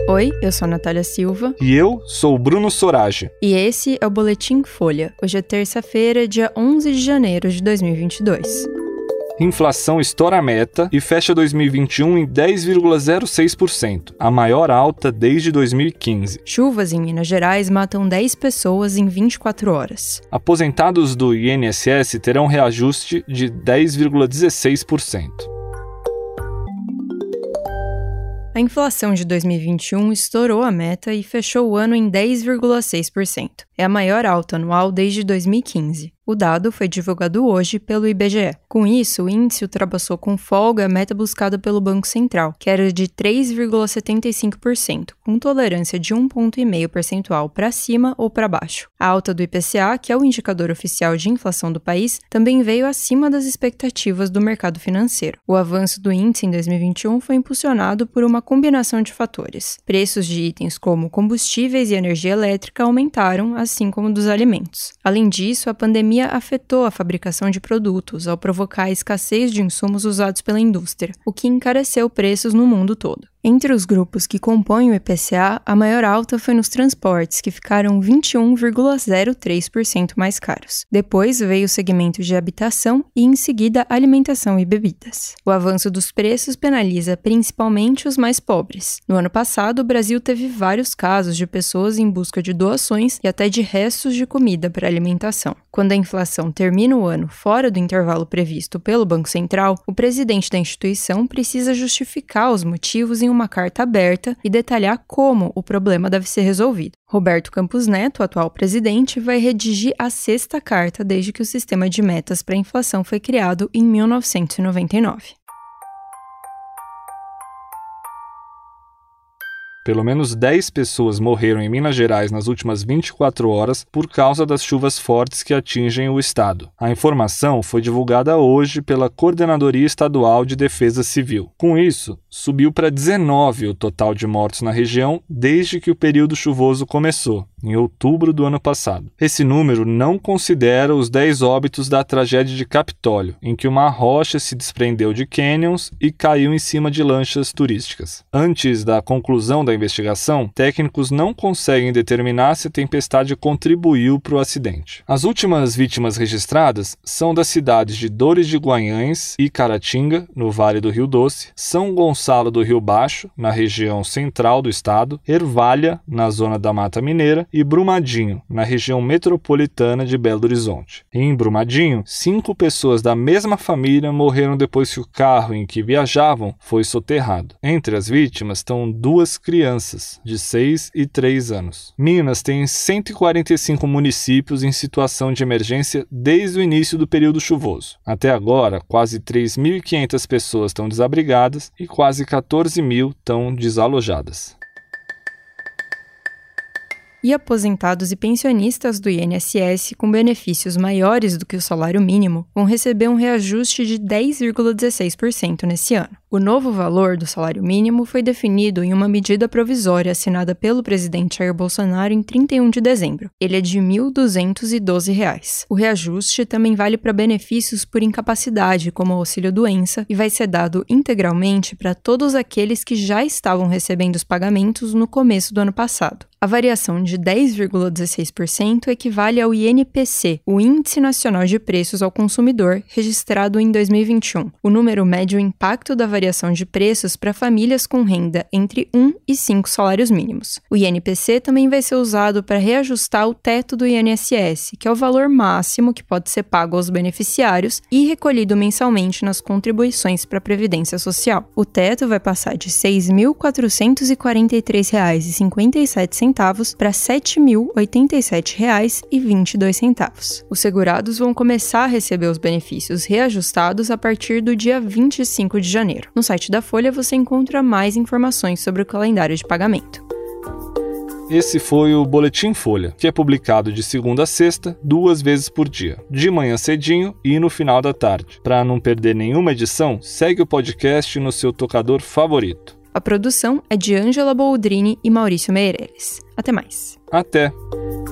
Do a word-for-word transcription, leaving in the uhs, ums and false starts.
Oi, eu sou a Natália Silva. E eu sou o Bruno Sorage. E esse é o Boletim Folha. Hoje é terça-feira, dia onze de janeiro de dois mil e vinte e dois. Inflação estoura a meta e fecha dois mil e vinte e um em dez vírgula zero seis por cento, a maior alta desde dois mil e quinze. Chuvas em Minas Gerais matam dez pessoas em vinte e quatro horas. Aposentados do I N S S terão reajuste de dez vírgula dezesseis por cento. A inflação de dois mil e vinte e um estourou a meta e fechou o ano em dez vírgula seis por cento. É a maior alta anual desde dois mil e quinze. O dado foi divulgado hoje pelo I B G E. Com isso, o índice ultrapassou com folga a meta buscada pelo Banco Central, que era de três vírgula setenta e cinco por cento, com tolerância de um ponto e meio percentual para cima ou para baixo. A alta do I P C A, que é o indicador oficial de inflação do país, também veio acima das expectativas do mercado financeiro. O avanço do índice em dois mil e vinte e um foi impulsionado por uma combinação de fatores. Preços de itens como combustíveis e energia elétrica aumentaram, assim como dos alimentos. Além disso, a pandemia afetou a fabricação de produtos ao provocar a escassez de insumos usados pela indústria, o que encareceu preços no mundo todo. Entre os grupos que compõem o I P C A, a maior alta foi nos transportes, que ficaram vinte e um vírgula zero três por cento mais caros. Depois veio o segmento de habitação e, em seguida, alimentação e bebidas. O avanço dos preços penaliza principalmente os mais pobres. No ano passado, o Brasil teve vários casos de pessoas em busca de doações e até de restos de comida para alimentação. Quando a inflação termina o ano fora do intervalo previsto pelo Banco Central, o presidente da instituição precisa justificar os motivos em uma carta aberta e detalhar como o problema deve ser resolvido. Roberto Campos Neto, atual presidente, vai redigir a sexta carta desde que o sistema de metas para a inflação foi criado em mil novecentos e noventa e nove. Pelo menos dez pessoas morreram em Minas Gerais nas últimas vinte e quatro horas por causa das chuvas fortes que atingem o estado. A informação foi divulgada hoje pela Coordenadoria Estadual de Defesa Civil. Com isso, subiu para dezenove o total de mortos na região desde que o período chuvoso começou, em outubro do ano passado. Esse número não considera os dez óbitos da tragédia de Capitólio, em que uma rocha se desprendeu de cânions e caiu em cima de lanchas turísticas. Antes da conclusão da investigação, técnicos não conseguem determinar se a tempestade contribuiu para o acidente. As últimas vítimas registradas são das cidades de Dores de Guanhães e Caratinga, no Vale do Rio Doce, São Gonçalo do Rio Baixo, na região central do estado, Ervalha, na zona da Mata Mineira, e Brumadinho, na região metropolitana de Belo Horizonte. Em Brumadinho, cinco pessoas da mesma família morreram depois que o carro em que viajavam foi soterrado. Entre as vítimas estão duas crianças, de seis e três anos. Minas tem cento e quarenta e cinco municípios em situação de emergência desde o início do período chuvoso. Até agora, quase três mil e quinhentas pessoas estão desabrigadas e quase quatorze mil estão desalojadas. E aposentados e pensionistas do I N S S com benefícios maiores do que o salário mínimo vão receber um reajuste de dez vírgula dezesseis por cento nesse ano. O novo valor do salário mínimo foi definido em uma medida provisória assinada pelo presidente Jair Bolsonaro em trinta e um de dezembro. Ele é de mil duzentos e doze reais. O reajuste também vale para benefícios por incapacidade, como o auxílio-doença, e vai ser dado integralmente para todos aqueles que já estavam recebendo os pagamentos no começo do ano passado. A variação de dez vírgula dezesseis por cento equivale ao I N P C, o Índice Nacional de Preços ao Consumidor, registrado em dois mil e vinte e um. O número mede o impacto da variação de preços para famílias com renda entre um e cinco salários mínimos. O I N P C também vai ser usado para reajustar o teto do I N S S, que é o valor máximo que pode ser pago aos beneficiários e recolhido mensalmente nas contribuições para a Previdência Social. O teto vai passar de seis mil quatrocentos e quarenta e três reais e cinquenta e sete centavos para sete mil e oitenta e sete reais e vinte e dois centavos. Os segurados vão começar a receber os benefícios reajustados a partir do dia vinte e cinco de janeiro. No site da Folha você encontra mais informações sobre o calendário de pagamento. Esse foi o Boletim Folha, que é publicado de segunda a sexta, duas vezes por dia, de manhã cedinho e no final da tarde. Para não perder nenhuma edição, segue o podcast no seu tocador favorito. A produção é de Ângela Boldrini e Maurício Meirelles. Até mais. Até!